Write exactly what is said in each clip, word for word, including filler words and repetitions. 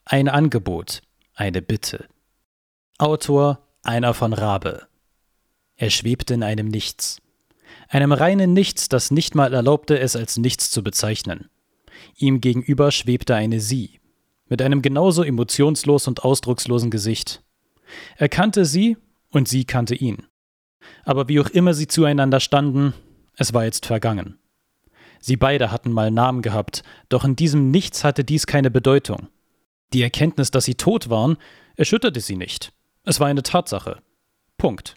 Ein Angebot, eine Bitte. Autor einer von Rabe. Er schwebte in einem Nichts. Einem reinen Nichts, das nicht mal erlaubte, es als Nichts zu bezeichnen. Ihm gegenüber schwebte eine Sie, mit einem genauso emotionslos und ausdruckslosen Gesicht. Er kannte sie und sie kannte ihn. Aber wie auch immer sie zueinander standen, es war jetzt vergangen. Sie beide hatten mal Namen gehabt, doch in diesem Nichts hatte dies keine Bedeutung. Die Erkenntnis, dass sie tot waren, erschütterte sie nicht. Es war eine Tatsache. Punkt.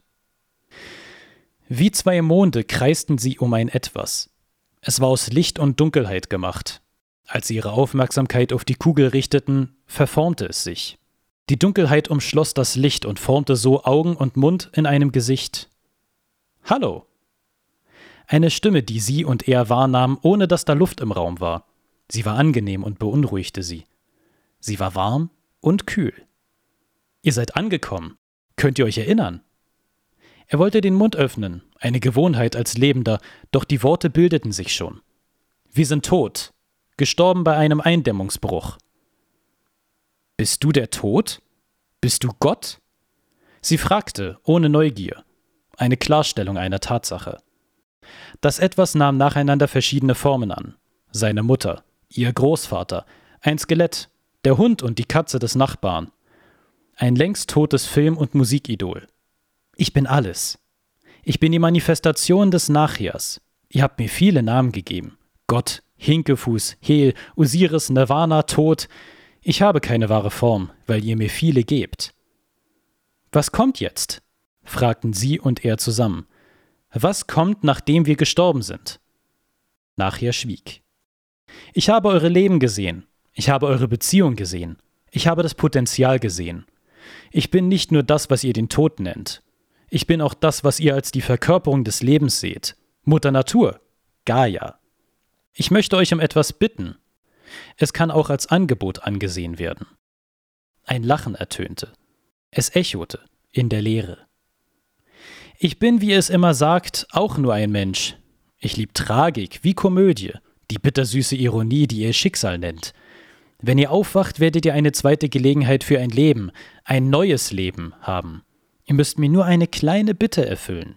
Wie zwei Monde kreisten sie um ein Etwas. Es war aus Licht und Dunkelheit gemacht. Als sie ihre Aufmerksamkeit auf die Kugel richteten, verformte es sich. Die Dunkelheit umschloss das Licht und formte so Augen und Mund in einem Gesicht. »Hallo!« Eine Stimme, die sie und er wahrnahmen, ohne dass da Luft im Raum war. Sie war angenehm und beunruhigte sie. Sie war warm und kühl. »Ihr seid angekommen. Könnt ihr euch erinnern?« Er wollte den Mund öffnen, eine Gewohnheit als Lebender, doch die Worte bildeten sich schon. »Wir sind tot, gestorben bei einem Eindämmungsbruch.« »Bist du der Tod? Bist du Gott?« Sie fragte, ohne Neugier. Eine Klarstellung einer Tatsache. Das Etwas nahm nacheinander verschiedene Formen an. Seine Mutter, ihr Großvater, ein Skelett, der Hund und die Katze des Nachbarn. Ein längst totes Film- und Musikidol. Ich bin alles. Ich bin die Manifestation des Nachhiers. Ihr habt mir viele Namen gegeben. Gott, Hinkefuß, Hel, Osiris, Nirvana, Tod. Ich habe keine wahre Form, weil ihr mir viele gebt. Was kommt jetzt? Fragten sie und er zusammen. Was kommt, nachdem wir gestorben sind? Nachher schwieg. Ich habe eure Leben gesehen. Ich habe eure Beziehung gesehen. Ich habe das Potenzial gesehen. Ich bin nicht nur das, was ihr den Tod nennt. Ich bin auch das, was ihr als die Verkörperung des Lebens seht. Mutter Natur, Gaia. Ich möchte euch um etwas bitten. Es kann auch als Angebot angesehen werden. Ein Lachen ertönte. Es echote in der Leere. Ich bin, wie ihr es immer sagt, auch nur ein Mensch. Ich lieb Tragik wie Komödie, die bittersüße Ironie, die ihr Schicksal nennt. Wenn ihr aufwacht, werdet ihr eine zweite Gelegenheit für ein Leben, ein neues Leben haben. Ihr müsst mir nur eine kleine Bitte erfüllen.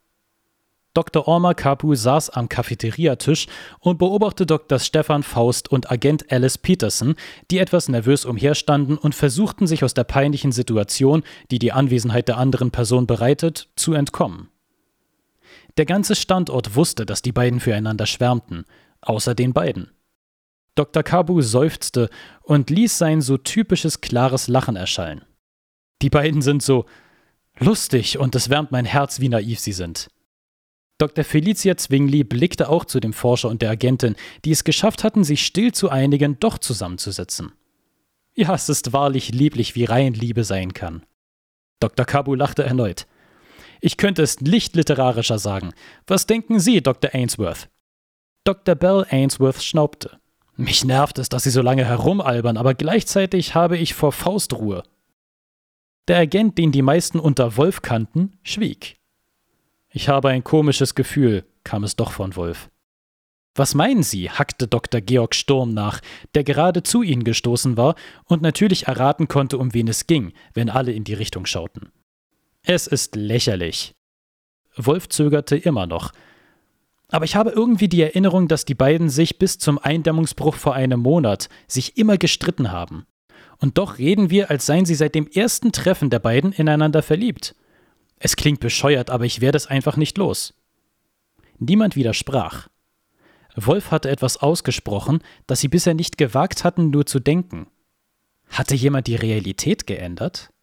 Doktor Ormar Kapu saß am Cafeteriatisch und beobachtete Doktor Stefan Faust und Agent Alice Peterson, die etwas nervös umherstanden und versuchten, sich aus der peinlichen Situation, die die Anwesenheit der anderen Person bereitet, zu entkommen. Der ganze Standort wusste, dass die beiden füreinander schwärmten, außer den beiden. Doktor Kapu seufzte und ließ sein so typisches klares Lachen erschallen. Die beiden sind so lustig und es wärmt mein Herz, wie naiv sie sind. Doktor Felicia Zwingli blickte auch zu dem Forscher und der Agentin, die es geschafft hatten, sich still zu einigen, doch zusammenzusetzen. Ja, es ist wahrlich lieblich, wie rein Liebe sein kann. Doktor Kapu lachte erneut. Ich könnte es nicht literarischer sagen. Was denken Sie, Doktor Ainsworth? Doktor Bell Ainsworth schnaubte. Mich nervt es, dass Sie so lange herumalbern, aber gleichzeitig habe ich vor Faust Ruhe. Der Agent, den die meisten unter Wolf kannten, schwieg. Ich habe ein komisches Gefühl, kam es doch von Wolf. Was meinen Sie, hackte Doktor Georg Sturm nach, der gerade zu ihnen gestoßen war und natürlich erraten konnte, um wen es ging, wenn alle in die Richtung schauten. Es ist lächerlich. Wolf zögerte immer noch. Aber ich habe irgendwie die Erinnerung, dass die beiden sich bis zum Eindämmungsbruch vor einem Monat sich immer gestritten haben. Und doch reden wir, als seien sie seit dem ersten Treffen der beiden ineinander verliebt. Es klingt bescheuert, aber ich werde es einfach nicht los. Niemand widersprach. Wolf hatte etwas ausgesprochen, das sie bisher nicht gewagt hatten, nur zu denken. Hatte jemand die Realität geändert?